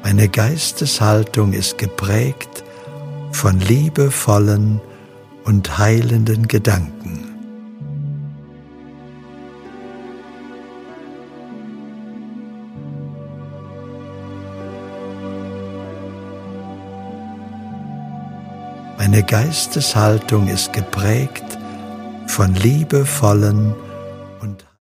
Meine Geisteshaltung ist geprägt von liebevollen und heilenden Gedanken. Meine Geisteshaltung ist geprägt von liebevollen und